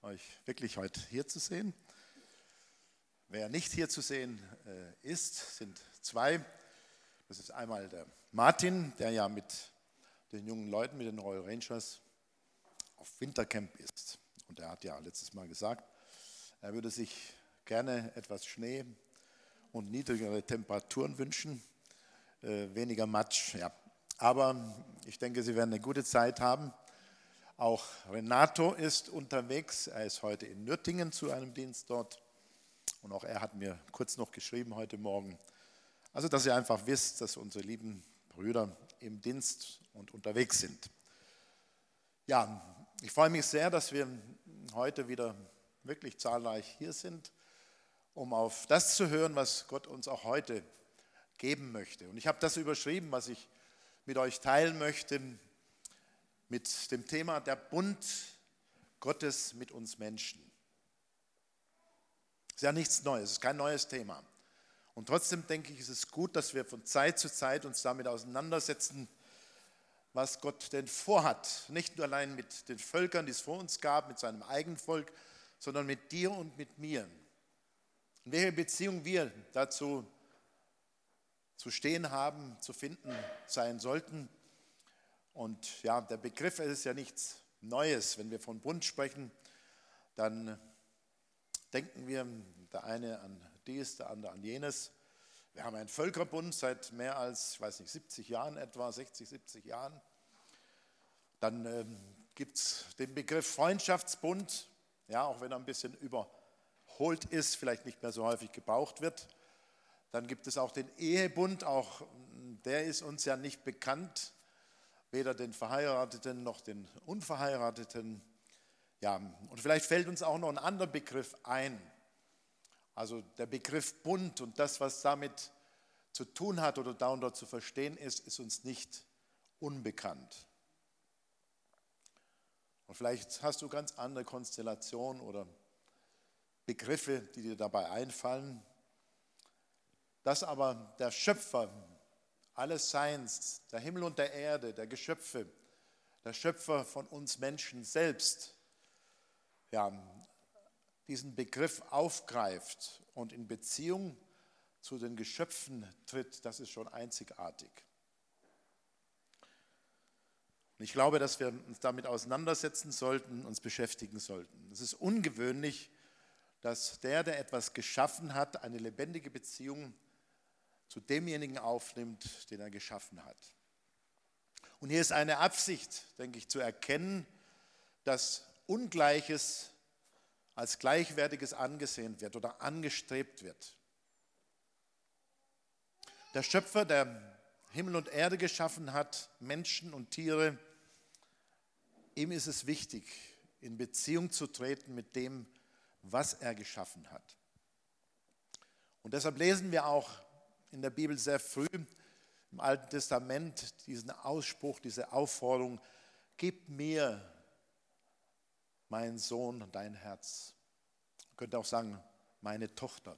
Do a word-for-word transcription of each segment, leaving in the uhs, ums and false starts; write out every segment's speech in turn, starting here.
euch wirklich heute hier zu sehen. Wer nicht hier zu sehen äh, ist, sind zwei. Das ist einmal der Martin, der ja mit den jungen Leuten, mit den Royal Rangers auf Wintercamp ist. Und er hat ja letztes Mal gesagt, er würde sich gerne etwas Schnee und niedrigere Temperaturen wünschen, äh, weniger Matsch. Ja. Aber ich denke, sie werden eine gute Zeit haben. Auch Renato ist unterwegs. Er ist heute in Nürtingen zu einem Dienst dort. Und auch er hat mir kurz noch geschrieben heute Morgen. Also, dass ihr einfach wisst, dass unsere lieben Brüder im Dienst und unterwegs sind. Ja, ich freue mich sehr, dass wir heute wieder wirklich zahlreich hier sind, um auf das zu hören, was Gott uns auch heute geben möchte. Und ich habe das überschrieben, was ich mit euch teilen möchte, mit dem Thema der Bund Gottes mit uns Menschen. Das ist ja nichts Neues, es ist kein neues Thema. Und trotzdem denke ich, ist es gut, dass wir von Zeit zu Zeit uns damit auseinandersetzen, was Gott denn vorhat. Nicht nur allein mit den Völkern, die es vor uns gab, mit seinem eigenen Volk, sondern mit dir und mit mir. Und welche Beziehung wir dazu zu stehen haben, zu finden sein sollten. Und ja, der Begriff ist ja nichts Neues. Wenn wir von Bund sprechen, dann denken wir, der eine an dies, der andere an jenes. Wir haben einen Völkerbund seit mehr als, ich weiß nicht, siebzig Jahren etwa, sechzig, siebzig Jahren. Dann ähm, gibt es den Begriff Freundschaftsbund, ja, auch wenn er ein bisschen überholt ist, vielleicht nicht mehr so häufig gebraucht wird. Dann gibt es auch den Ehebund, auch der ist uns ja nicht bekannt, weder den Verheirateten noch den Unverheirateten. Ja, und vielleicht fällt uns auch noch ein anderer Begriff ein. Also der Begriff Bund und das, was damit zu tun hat oder darunter zu verstehen ist, ist uns nicht unbekannt. Und vielleicht hast du ganz andere Konstellationen oder Begriffe, die dir dabei einfallen. Dass aber der Schöpfer alles Seins, der Himmel und der Erde, der Geschöpfe, der Schöpfer von uns Menschen selbst, ja, diesen Begriff aufgreift und in Beziehung zu den Geschöpfen tritt, das ist schon einzigartig. Und ich glaube, dass wir uns damit auseinandersetzen sollten, uns beschäftigen sollten. Es ist ungewöhnlich, dass der, der etwas geschaffen hat, eine lebendige Beziehung zu demjenigen aufnimmt, den er geschaffen hat. Und hier ist eine Absicht, denke ich, zu erkennen, dass Ungleiches als Gleichwertiges angesehen wird oder angestrebt wird. Der Schöpfer, der Himmel und Erde geschaffen hat, Menschen und Tiere, ihm ist es wichtig, in Beziehung zu treten mit dem, was er geschaffen hat. Und deshalb lesen wir auch in der Bibel sehr früh im Alten Testament diesen Ausspruch, diese Aufforderung: Gib mir, mein Sohn, dein Herz. Man könnte auch sagen, meine Tochter.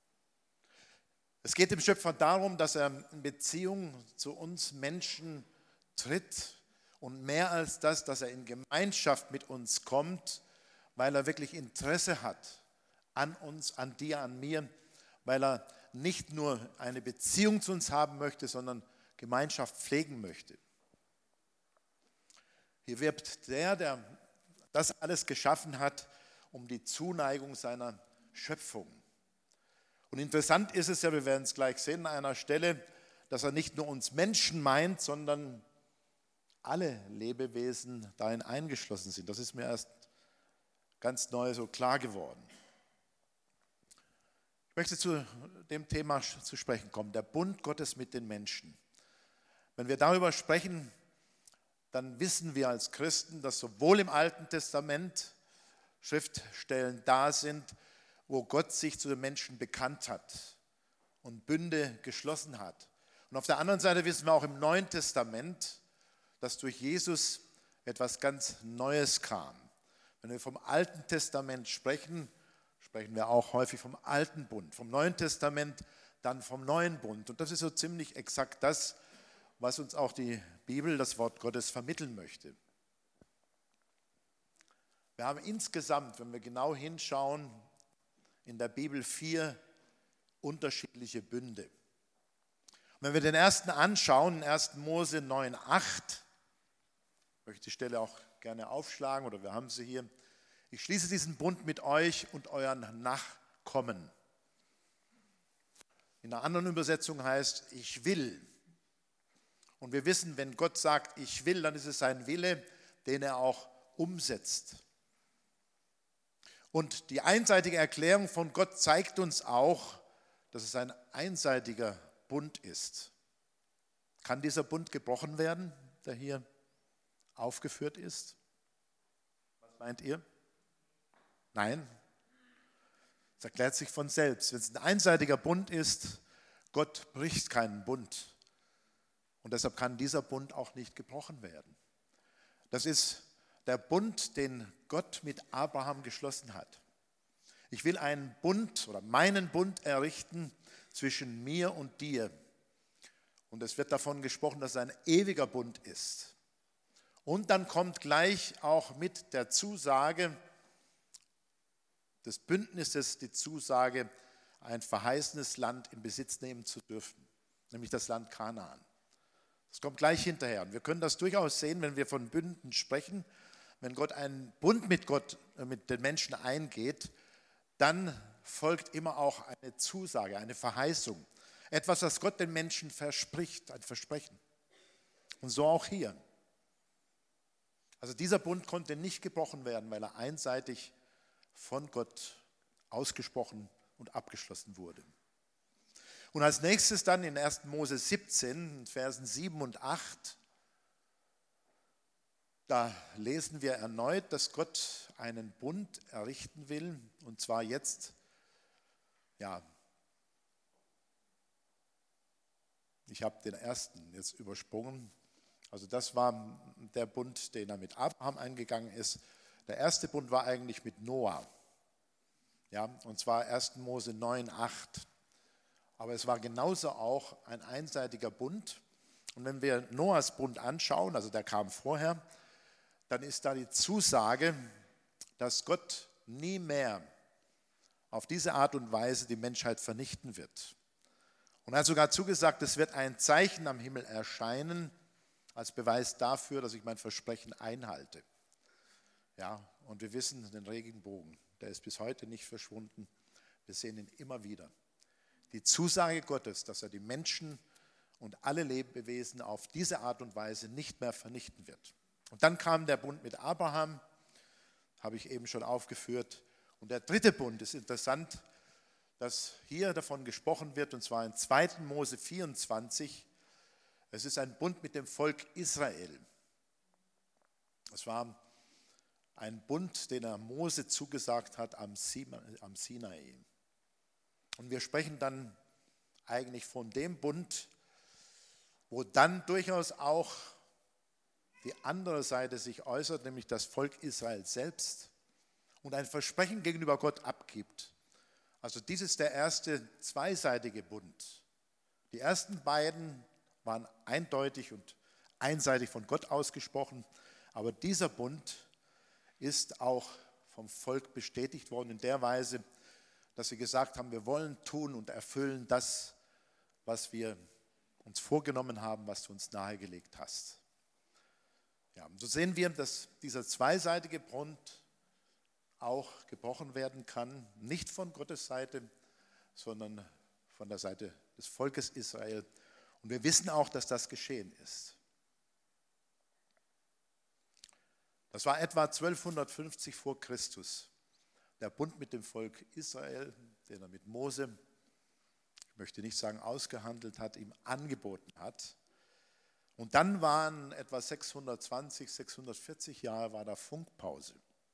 Es geht dem Schöpfer darum, dass er in Beziehung zu uns Menschen tritt und mehr als das, dass er in Gemeinschaft mit uns kommt, weil er wirklich Interesse hat an uns, an dir, an mir, weil er nicht nur eine Beziehung zu uns haben möchte, sondern Gemeinschaft pflegen möchte. Hier wirbt der, der das alles geschaffen hat, um die Zuneigung seiner Schöpfung. Und interessant ist es ja, wir werden es gleich sehen an einer Stelle, dass er nicht nur uns Menschen meint, sondern alle Lebewesen darin eingeschlossen sind. Das ist mir erst ganz neu so klar geworden. Ich möchte zu dem Thema zu sprechen kommen, der Bund Gottes mit den Menschen. Wenn wir darüber sprechen, dann wissen wir als Christen, dass sowohl im Alten Testament Schriftstellen da sind, wo Gott sich zu den Menschen bekannt hat und Bünde geschlossen hat. Und auf der anderen Seite wissen wir auch im Neuen Testament, dass durch Jesus etwas ganz Neues kam. Wenn wir vom Alten Testament sprechen, sprechen wir auch häufig vom Alten Bund, vom Neuen Testament, dann vom Neuen Bund. Und das ist so ziemlich exakt das, was uns auch die Bibel, das Wort Gottes, vermitteln möchte. Wir haben insgesamt, wenn wir genau hinschauen, in der Bibel vier unterschiedliche Bünde. Und wenn wir den ersten anschauen, ersten Mose neun, acht, ich möchte die Stelle auch gerne aufschlagen oder wir haben sie hier. Ich schließe diesen Bund mit euch und euren Nachkommen. In einer anderen Übersetzung heißt, ich will. Und wir wissen, wenn Gott sagt, ich will, dann ist es sein Wille, den er auch umsetzt. Und die einseitige Erklärung von Gott zeigt uns auch, dass es ein einseitiger Bund ist. Kann dieser Bund gebrochen werden, der hier aufgeführt ist? Was meint ihr? Nein. Es erklärt sich von selbst. Wenn es ein einseitiger Bund ist, Gott bricht keinen Bund. Und deshalb kann dieser Bund auch nicht gebrochen werden. Das ist der Bund, den Gott mit Abraham geschlossen hat. Ich will einen Bund oder meinen Bund errichten zwischen mir und dir. Und es wird davon gesprochen, dass es ein ewiger Bund ist. Und dann kommt gleich auch mit der Zusage des Bündnisses die Zusage, ein verheißenes Land in Besitz nehmen zu dürfen, nämlich das Land Kanaan. Das kommt gleich hinterher. Und wir können das durchaus sehen, wenn wir von Bünden sprechen. Wenn Gott einen Bund mit Gott, mit den Menschen eingeht, dann folgt immer auch eine Zusage, eine Verheißung. Etwas, was Gott den Menschen verspricht, ein Versprechen. Und so auch hier. Also dieser Bund konnte nicht gebrochen werden, weil er einseitig von Gott ausgesprochen und abgeschlossen wurde. Und als nächstes dann in ersten Mose siebzehn, Versen sieben und acht, da lesen wir erneut, dass Gott einen Bund errichten will, und zwar jetzt, ja, ich habe den ersten jetzt übersprungen, also das war der Bund, den er mit Abraham eingegangen ist. Der erste Bund war eigentlich mit Noah, ja, und zwar ersten Mose neun, acht. Aber es war genauso auch ein einseitiger Bund. Und wenn wir Noahs Bund anschauen, also der kam vorher, dann ist da die Zusage, dass Gott nie mehr auf diese Art und Weise die Menschheit vernichten wird. Und er hat sogar zugesagt, es wird ein Zeichen am Himmel erscheinen, als Beweis dafür, dass ich mein Versprechen einhalte. Ja, und wir wissen, den Regenbogen, der ist bis heute nicht verschwunden. Wir sehen ihn immer wieder. Die Zusage Gottes, dass er die Menschen und alle Lebewesen auf diese Art und Weise nicht mehr vernichten wird. Und dann kam der Bund mit Abraham, habe ich eben schon aufgeführt. Und der dritte Bund ist interessant, dass hier davon gesprochen wird, und zwar in zweiten Mose vierundzwanzig. Es ist ein Bund mit dem Volk Israel. Es war ein Bund, den er Mose zugesagt hat am Sinai. Und wir sprechen dann eigentlich von dem Bund, wo dann durchaus auch die andere Seite sich äußert, nämlich das Volk Israel selbst und ein Versprechen gegenüber Gott abgibt. Also dies ist der erste zweiseitige Bund. Die ersten beiden waren eindeutig und einseitig von Gott ausgesprochen, aber dieser Bund ist auch vom Volk bestätigt worden in der Weise, dass sie gesagt haben, wir wollen tun und erfüllen das, was wir uns vorgenommen haben, was du uns nahegelegt hast. Ja, und so sehen wir, dass dieser zweiseitige Bund auch gebrochen werden kann, nicht von Gottes Seite, sondern von der Seite des Volkes Israel. Und wir wissen auch, dass das geschehen ist. Das war etwa zwölfhundertfünfzig vor Christus. Der Bund mit dem Volk Israel, den er mit Mose, ich möchte nicht sagen ausgehandelt hat, ihm angeboten hat. Und dann waren etwa sechshundertzwanzig, sechshundertvierzig Jahre war da Funkpause.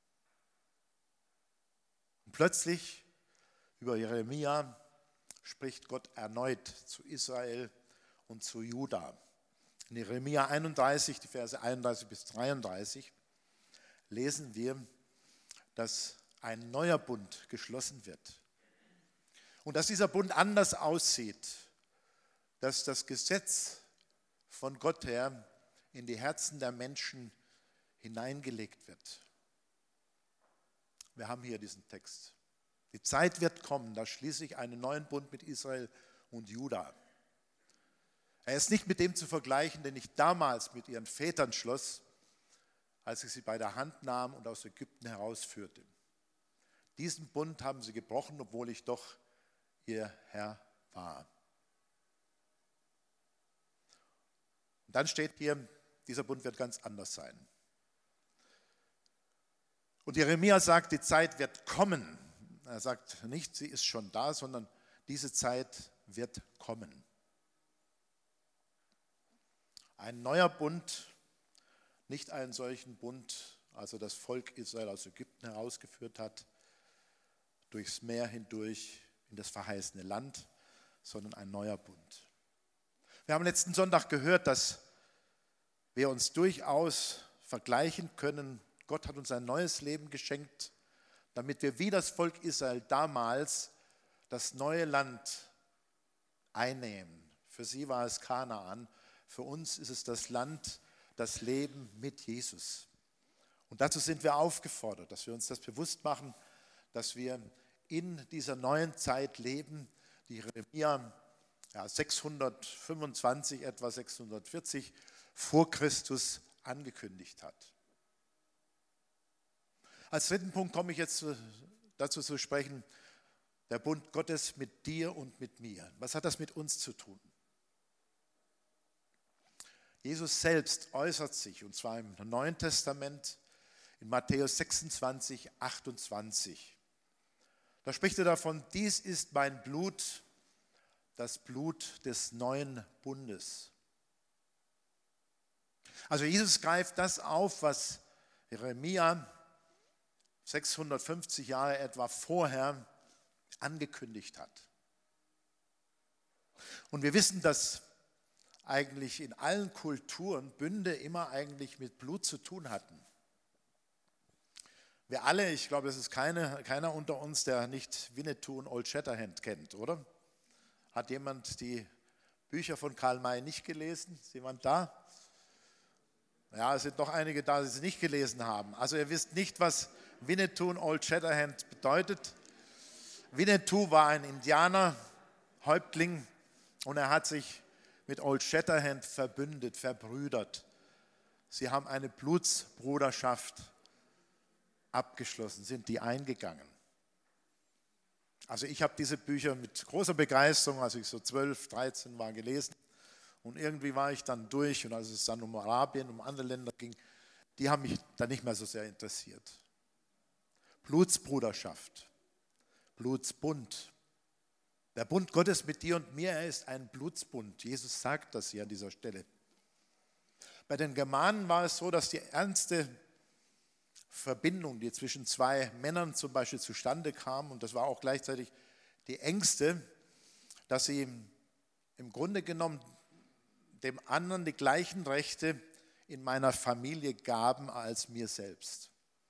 Und plötzlich über Jeremia spricht Gott erneut zu Israel und zu Juda. In Jeremia einunddreißig, die Verse einunddreißig bis dreiunddreißig, lesen wir, dass ein neuer Bund geschlossen wird. Und dass dieser Bund anders aussieht, dass das Gesetz von Gott her in die Herzen der Menschen hineingelegt wird. Wir haben hier diesen Text. Die Zeit wird kommen, da schließe ich einen neuen Bund mit Israel und Juda. Er ist nicht mit dem zu vergleichen, den ich damals mit ihren Vätern schloss, als ich sie bei der Hand nahm und aus Ägypten herausführte. Diesen Bund haben sie gebrochen, obwohl ich doch ihr Herr war. Und dann steht hier, dieser Bund wird ganz anders sein. Und Jeremia sagt, die Zeit wird kommen. Er sagt nicht, sie ist schon da, sondern diese Zeit wird kommen. Ein neuer Bund, nicht einen solchen Bund, als er das Volk Israel aus Ägypten herausgeführt hat, durchs Meer hindurch in das verheißene Land, sondern ein neuer Bund. Wir haben letzten Sonntag gehört, dass wir uns durchaus vergleichen können. Gott hat uns ein neues Leben geschenkt, damit wir wie das Volk Israel damals das neue Land einnehmen. Für sie war es Kanaan, für uns ist es das Land, das Leben mit Jesus. Und dazu sind wir aufgefordert, dass wir uns das bewusst machen, dass wir in dieser neuen Zeit leben, die Jeremia ja, sechshundertfünfundzwanzig, etwa sechshundertvierzig vor Christus angekündigt hat. Als dritten Punkt komme ich jetzt dazu zu sprechen, der Bund Gottes mit dir und mit mir. Was hat das mit uns zu tun? Jesus selbst äußert sich, und zwar im Neuen Testament, in Matthäus sechsundzwanzig, achtundzwanzig. Da spricht er davon, dies ist mein Blut, das Blut des neuen Bundes. Also Jesus greift das auf, was Jeremia sechshundertfünfzig Jahre etwa vorher angekündigt hat. Und wir wissen, dass eigentlich in allen Kulturen Bünde immer eigentlich mit Blut zu tun hatten. Wir alle, ich glaube, es ist keine, keiner unter uns, der nicht Winnetou und Old Shatterhand kennt, oder? Hat jemand die Bücher von Karl May nicht gelesen? Ist jemand da? Ja, es sind noch einige da, die sie nicht gelesen haben. Also ihr wisst nicht, was Winnetou und Old Shatterhand bedeutet. Winnetou war ein Indianerhäuptling und er hat sich mit Old Shatterhand verbündet, verbrüdert. Sie haben eine Blutsbruderschaft abgeschlossen, sind die eingegangen. Also ich habe diese Bücher mit großer Begeisterung, als ich so zwölf, dreizehn war, gelesen. Und irgendwie war ich dann durch und als es dann um Arabien, um andere Länder ging, die haben mich dann nicht mehr so sehr interessiert. Blutsbruderschaft, Blutsbund. Der Bund Gottes mit dir und mir, er ist ein Blutsbund. Jesus sagt das hier an dieser Stelle. Bei den Germanen war es so, dass die ernste Verbindung, die zwischen zwei Männern zum Beispiel zustande kam, und das war auch gleichzeitig die engste, dass sie im Grunde genommen dem anderen die gleichen Rechte in meiner Familie gaben als mir selbst.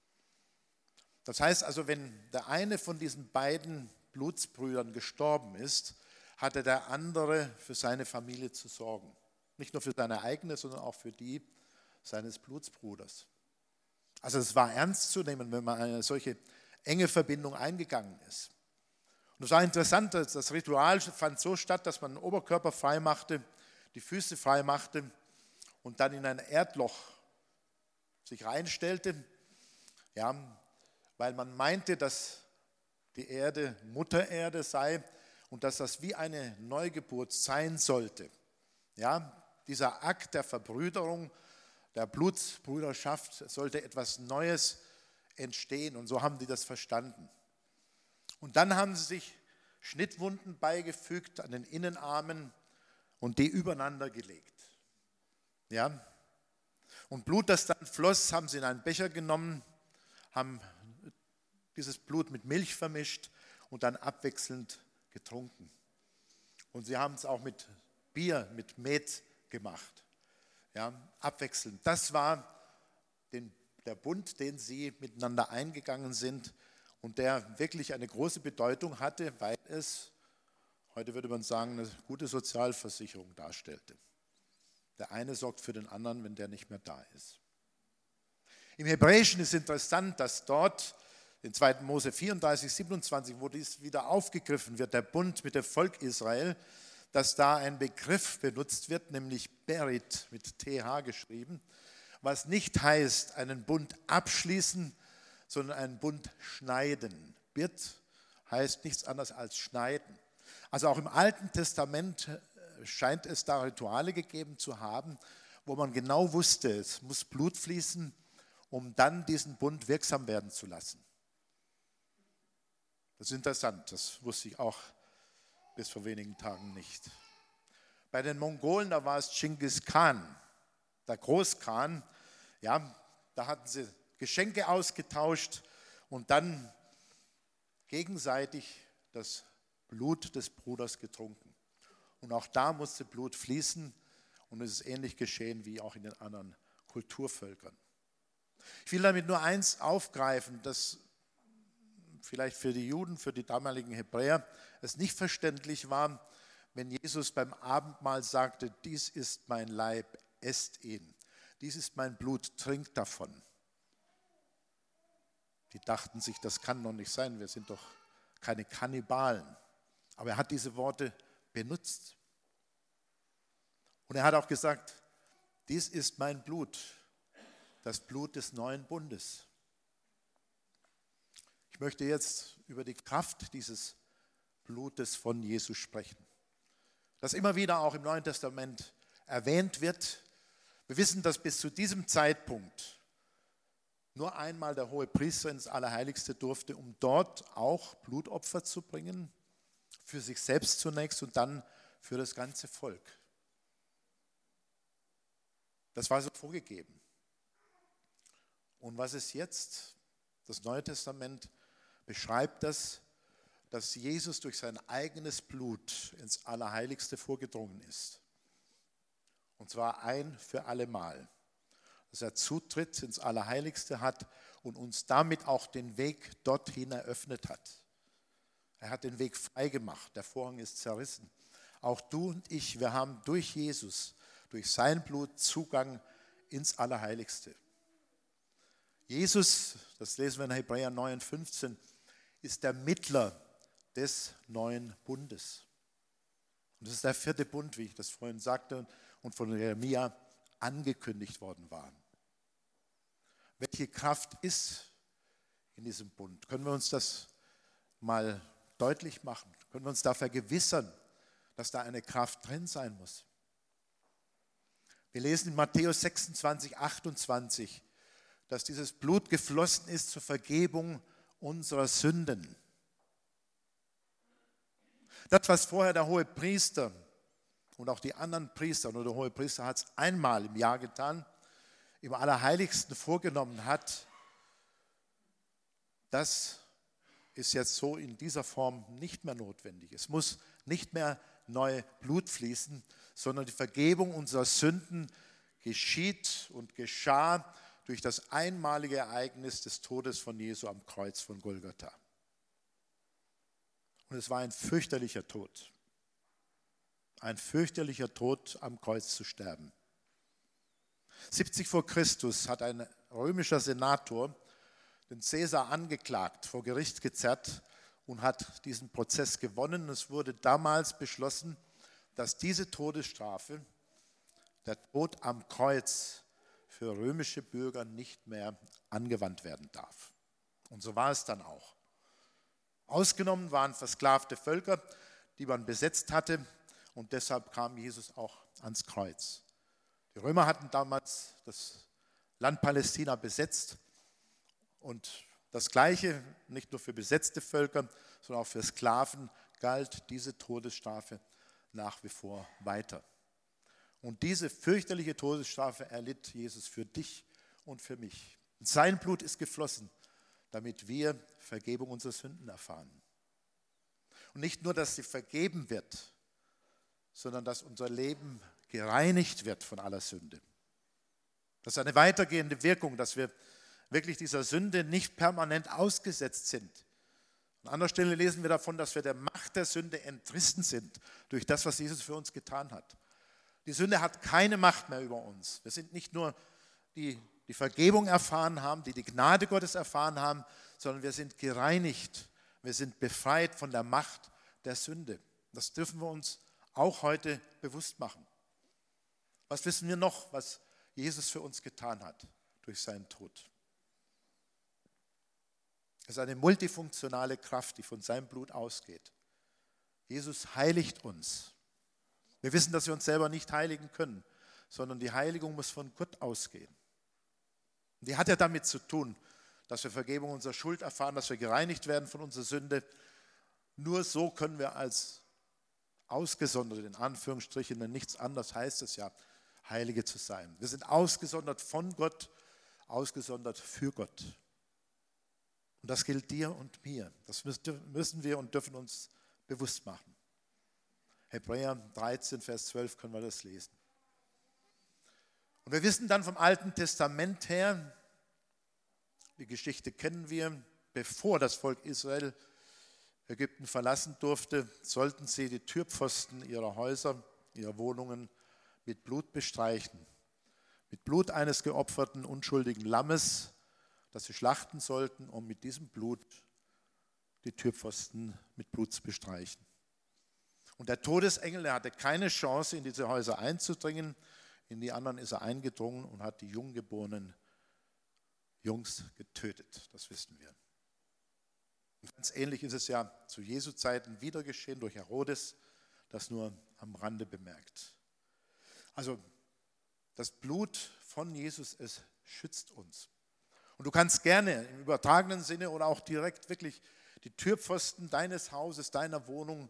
Das heißt also, wenn der eine von diesen beiden Blutsbrüdern gestorben ist, hatte der andere für seine Familie zu sorgen. Nicht nur für seine eigene, sondern auch für die seines Blutsbruders. Also es war ernst zu nehmen, wenn man eine solche enge Verbindung eingegangen ist. Und es war interessant, das Ritual fand so statt, dass man den Oberkörper frei machte, die Füße frei machte und dann in ein Erdloch sich reinstellte, ja, weil man meinte, dass die Erde Muttererde sei und dass das wie eine Neugeburt sein sollte. Ja, dieser Akt der Verbrüderung, der Blutsbrüderschaft sollte etwas Neues entstehen und so haben die das verstanden. Und dann haben sie sich Schnittwunden beigefügt an den Innenarmen und die übereinander gelegt. Ja? Und Blut, das dann floss, haben sie in einen Becher genommen, haben dieses Blut mit Milch vermischt und dann abwechselnd getrunken. Und sie haben es auch mit Bier, mit Met gemacht. Ja, abwechselnd. Das war den, der Bund, den sie miteinander eingegangen sind und der wirklich eine große Bedeutung hatte, weil es, heute würde man sagen, eine gute Sozialversicherung darstellte. Der eine sorgt für den anderen, wenn der nicht mehr da ist. Im Hebräischen ist interessant, dass dort in zweiten Mose vierunddreißig, siebenundzwanzig, wo dies wieder aufgegriffen wird, der Bund mit dem Volk Israel, dass da ein Begriff benutzt wird, nämlich Berit, mit T H geschrieben, was nicht heißt, einen Bund abschließen, sondern einen Bund schneiden. Bit heißt nichts anderes als schneiden. Also auch im Alten Testament scheint es da Rituale gegeben zu haben, wo man genau wusste, es muss Blut fließen, um dann diesen Bund wirksam werden zu lassen. Das ist interessant, das wusste ich auch bis vor wenigen Tagen nicht. Bei den Mongolen, da war es Genghis Khan, der Großkhan, ja, da hatten sie Geschenke ausgetauscht und dann gegenseitig das Blut des Bruders getrunken. Und auch da musste Blut fließen und es ist ähnlich geschehen wie auch in den anderen Kulturvölkern. Ich will damit nur eins aufgreifen, dass vielleicht für die Juden, für die damaligen Hebräer es nicht verständlich war, wenn Jesus beim Abendmahl sagte, dies ist mein Leib, esst ihn. Dies ist mein Blut, trinkt davon. Die dachten sich, das kann doch nicht sein, wir sind doch keine Kannibalen. Aber er hat diese Worte benutzt. Und er hat auch gesagt, dies ist mein Blut, das Blut des neuen Bundes. Ich möchte jetzt über die Kraft dieses Blutes von Jesus sprechen, das immer wieder auch im Neuen Testament erwähnt wird. Wir wissen, dass bis zu diesem Zeitpunkt nur einmal der Hohepriester ins Allerheiligste durfte, um dort auch Blutopfer zu bringen, für sich selbst zunächst und dann für das ganze Volk. Das war so vorgegeben. Und was ist jetzt? Das Neue Testament beschreibt das, dass Jesus durch sein eigenes Blut ins Allerheiligste vorgedrungen ist. Und zwar ein für alle Mal. Dass er Zutritt ins Allerheiligste hat und uns damit auch den Weg dorthin eröffnet hat. Er hat den Weg frei gemacht, der Vorhang ist zerrissen. Auch du und ich, wir haben durch Jesus, durch sein Blut Zugang ins Allerheiligste. Jesus, das lesen wir in Hebräer neun, fünfzehn, ist der Mittler des neuen Bundes. Und das ist der vierte Bund, wie ich das vorhin sagte und von Jeremia angekündigt worden war. Welche Kraft ist in diesem Bund? Können wir uns das mal deutlich machen? Können wir uns da vergewissern, dass da eine Kraft drin sein muss? Wir lesen in Matthäus sechsundzwanzig, achtundzwanzig, dass dieses Blut geflossen ist zur Vergebung unserer Sünden. Das, was vorher der Hohepriester und auch die anderen Priester, nur der Hohepriester hat es einmal im Jahr getan, im Allerheiligsten vorgenommen hat, das ist jetzt so in dieser Form nicht mehr notwendig. Es muss nicht mehr neu Blut fließen, sondern die Vergebung unserer Sünden geschieht und geschah durch das einmalige Ereignis des Todes von Jesu am Kreuz von Golgatha. Und es war ein fürchterlicher Tod. Ein fürchterlicher Tod, am Kreuz zu sterben. siebzig vor Christus hat ein römischer Senator den Cäsar angeklagt, vor Gericht gezerrt und hat diesen Prozess gewonnen. Es wurde damals beschlossen, dass diese Todesstrafe, der Tod am Kreuz, für römische Bürger nicht mehr angewandt werden darf. Und so war es dann auch. Ausgenommen waren versklavte Völker, die man besetzt hatte, und deshalb kam Jesus auch ans Kreuz. Die Römer hatten damals das Land Palästina besetzt und das Gleiche, nicht nur für besetzte Völker, sondern auch für Sklaven, galt diese Todesstrafe nach wie vor weiter. Und diese fürchterliche Todesstrafe erlitt Jesus für dich und für mich. Und sein Blut ist geflossen, damit wir Vergebung unserer Sünden erfahren. Und nicht nur, dass sie vergeben wird, sondern dass unser Leben gereinigt wird von aller Sünde. Das ist eine weitergehende Wirkung, dass wir wirklich dieser Sünde nicht permanent ausgesetzt sind. An anderer Stelle lesen wir davon, dass wir der Macht der Sünde entrissen sind durch das, was Jesus für uns getan hat. Die Sünde hat keine Macht mehr über uns. Wir sind nicht nur die, die Vergebung erfahren haben, die die Gnade Gottes erfahren haben, sondern wir sind gereinigt. Wir sind befreit von der Macht der Sünde. Das dürfen wir uns auch heute bewusst machen. Was wissen wir noch, was Jesus für uns getan hat durch seinen Tod? Es ist eine multifunktionale Kraft, die von seinem Blut ausgeht. Jesus heiligt uns. Wir wissen, dass wir uns selber nicht heiligen können, sondern die Heiligung muss von Gott ausgehen. Und die hat ja damit zu tun, dass wir Vergebung unserer Schuld erfahren, dass wir gereinigt werden von unserer Sünde. Nur so können wir als Ausgesonderte, in Anführungsstrichen, denn nichts anderes heißt es ja, Heilige zu sein. Wir sind ausgesondert von Gott, ausgesondert für Gott. Und das gilt dir und mir. Das müssen wir und dürfen uns bewusst machen. Hebräer dreizehn, Vers zwölf können wir das lesen. Und wir wissen dann vom Alten Testament her, die Geschichte kennen wir, bevor das Volk Israel Ägypten verlassen durfte, sollten sie die Türpfosten ihrer Häuser, ihrer Wohnungen mit Blut bestreichen. Mit Blut eines geopferten, unschuldigen Lammes, das sie schlachten sollten, um mit diesem Blut die Türpfosten mit Blut zu bestreichen. Und der Todesengel, der hatte keine Chance, in diese Häuser einzudringen. In die anderen ist er eingedrungen und hat die junggeborenen Jungs getötet. Das wissen wir. Und ganz ähnlich ist es ja zu Jesu Zeiten wieder geschehen durch Herodes, das nur am Rande bemerkt. Also das Blut von Jesus, es schützt uns. Und du kannst gerne im übertragenen Sinne oder auch direkt wirklich die Türpfosten deines Hauses, deiner Wohnung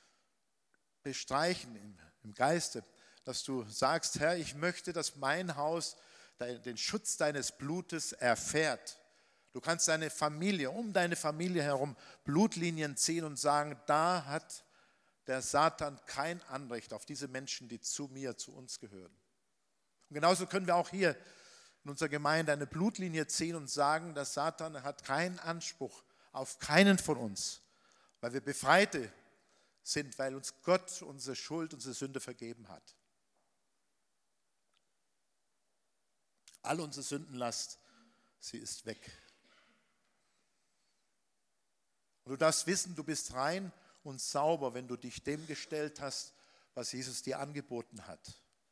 bestreichen im, im Geiste, dass du sagst, Herr, ich möchte, dass mein Haus den Schutz deines Blutes erfährt. Du kannst deine Familie, um deine Familie herum Blutlinien ziehen und sagen, da hat der Satan kein Anrecht auf diese Menschen, die zu mir, zu uns gehören. Und genauso können wir auch hier in unserer Gemeinde eine Blutlinie ziehen und sagen, der Satan hat keinen Anspruch auf keinen von uns, weil wir Befreite sind, weil uns Gott unsere Schuld, unsere Sünde vergeben hat. All unsere Sündenlast, sie ist weg. Und du darfst wissen, du bist rein und sauber, wenn du dich dem gestellt hast, was Jesus dir angeboten hat.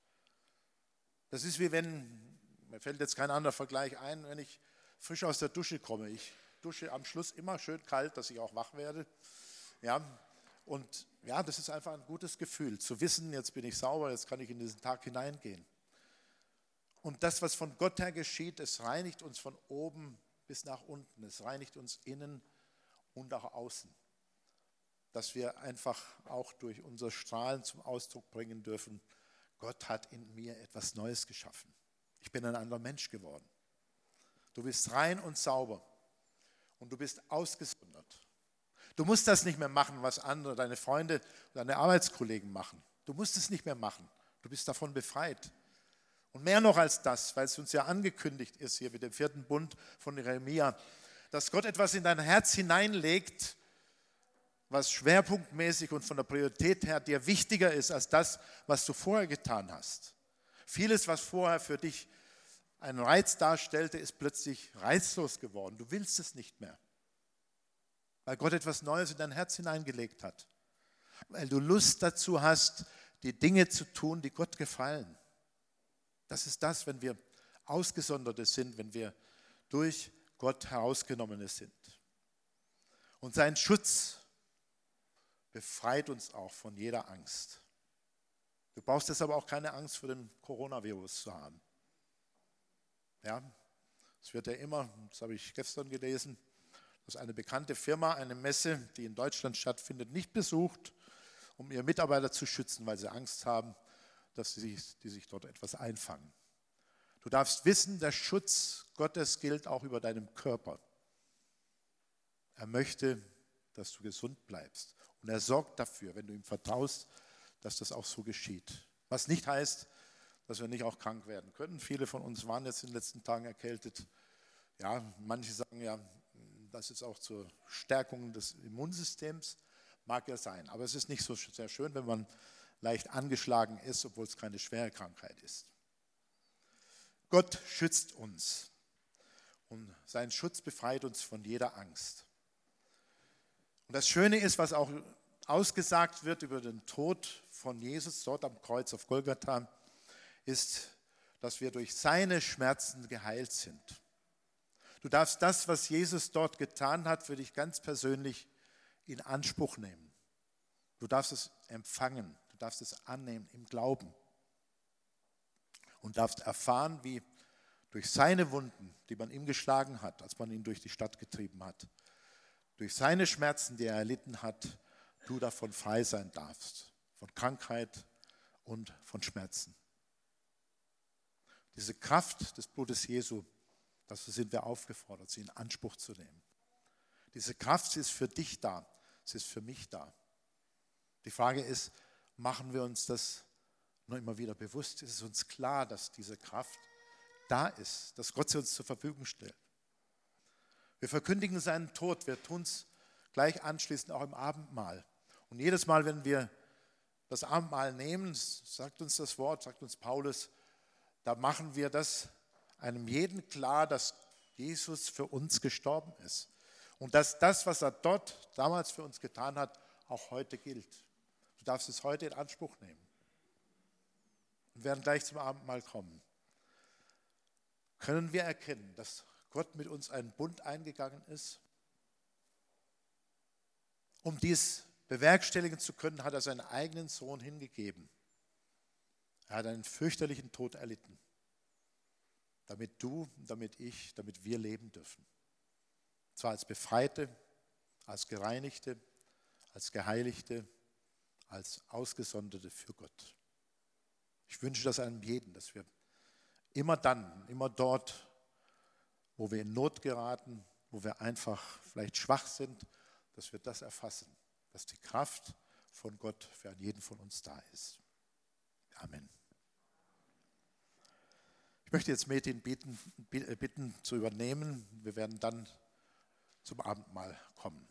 Das ist wie wenn, mir fällt jetzt kein anderer Vergleich ein, wenn ich frisch aus der Dusche komme. Ich dusche am Schluss immer schön kalt, dass ich auch wach werde. Ja, und ja, das ist einfach ein gutes Gefühl, zu wissen, jetzt bin ich sauber, jetzt kann ich in diesen Tag hineingehen. Und das, was von Gott her geschieht, es reinigt uns von oben bis nach unten. Es reinigt uns innen und auch außen. Dass wir einfach auch durch unser Strahlen zum Ausdruck bringen dürfen, Gott hat in mir etwas Neues geschaffen. Ich bin ein anderer Mensch geworden. Du bist rein und sauber und du bist ausgesondert. Du musst das nicht mehr machen, was andere, deine Freunde, deine Arbeitskollegen machen. Du musst es nicht mehr machen. Du bist davon befreit. Und mehr noch als das, weil es uns ja angekündigt ist hier mit dem vierten Bund von Jeremia, dass Gott etwas in dein Herz hineinlegt, was schwerpunktmäßig und von der Priorität her dir wichtiger ist als das, was du vorher getan hast. Vieles, was vorher für dich einen Reiz darstellte, ist plötzlich reizlos geworden. Du willst es nicht mehr, weil Gott etwas Neues in dein Herz hineingelegt hat. Weil du Lust dazu hast, die Dinge zu tun, die Gott gefallen. Das ist das, wenn wir Ausgesonderte sind, wenn wir durch Gott Herausgenommene sind. Und sein Schutz befreit uns auch von jeder Angst. Du brauchst deshalb auch keine Angst vor dem Coronavirus zu haben. Ja, es wird ja immer, das habe ich gestern gelesen, dass eine bekannte Firma eine Messe, die in Deutschland stattfindet, nicht besucht, um ihre Mitarbeiter zu schützen, weil sie Angst haben, dass sie sich, die sich dort etwas einfangen. Du darfst wissen, der Schutz Gottes gilt auch über deinem Körper. Er möchte, dass du gesund bleibst. Und er sorgt dafür, wenn du ihm vertraust, dass das auch so geschieht. Was nicht heißt, dass wir nicht auch krank werden können. Viele von uns waren jetzt in den letzten Tagen erkältet. Ja, manche sagen ja, das ist auch zur Stärkung des Immunsystems. Mag ja sein, aber es ist nicht so sehr schön, wenn man leicht angeschlagen ist, obwohl es keine schwere Krankheit ist. Gott schützt uns. Und sein Schutz befreit uns von jeder Angst. Und das Schöne ist, was auch ausgesagt wird über den Tod von Jesus dort am Kreuz auf Golgatha, ist, dass wir durch seine Schmerzen geheilt sind. Du darfst das, was Jesus dort getan hat, für dich ganz persönlich in Anspruch nehmen. Du darfst es empfangen, du darfst es annehmen im Glauben und darfst erfahren, wie durch seine Wunden, die man ihm geschlagen hat, als man ihn durch die Stadt getrieben hat, durch seine Schmerzen, die er erlitten hat, du davon frei sein darfst, von Krankheit und von Schmerzen. Diese Kraft des Blutes Jesu, dazu sind wir aufgefordert, sie in Anspruch zu nehmen. Diese Kraft, sie ist für dich da, sie ist für mich da. Die Frage ist, machen wir uns das nur immer wieder bewusst? Ist es uns klar, dass diese Kraft da ist, dass Gott sie uns zur Verfügung stellt? Wir verkündigen seinen Tod, wir tun es gleich anschließend auch im Abendmahl. Und jedes Mal, wenn wir das Abendmahl nehmen, sagt uns das Wort, sagt uns Paulus, da machen wir das einem jeden klar, dass Jesus für uns gestorben ist. Und dass das, was er dort damals für uns getan hat, auch heute gilt. Du darfst es heute in Anspruch nehmen. Wir werden gleich zum Abendmahl kommen. Können wir erkennen, dass Gott mit uns einen Bund eingegangen ist? Um dies bewerkstelligen zu können, hat er seinen eigenen Sohn hingegeben. Er hat einen fürchterlichen Tod erlitten, damit du, damit ich, damit wir leben dürfen. Zwar als Befreite, als Gereinigte, als Geheiligte, als Ausgesonderte für Gott. Ich wünsche das einem jeden, dass wir immer dann, immer dort, wo wir in Not geraten, wo wir einfach vielleicht schwach sind, dass wir das erfassen, dass die Kraft von Gott für jeden von uns da ist. Amen. Ich möchte jetzt Metin bitten, bitten zu übernehmen. Wir werden dann zum Abendmahl kommen.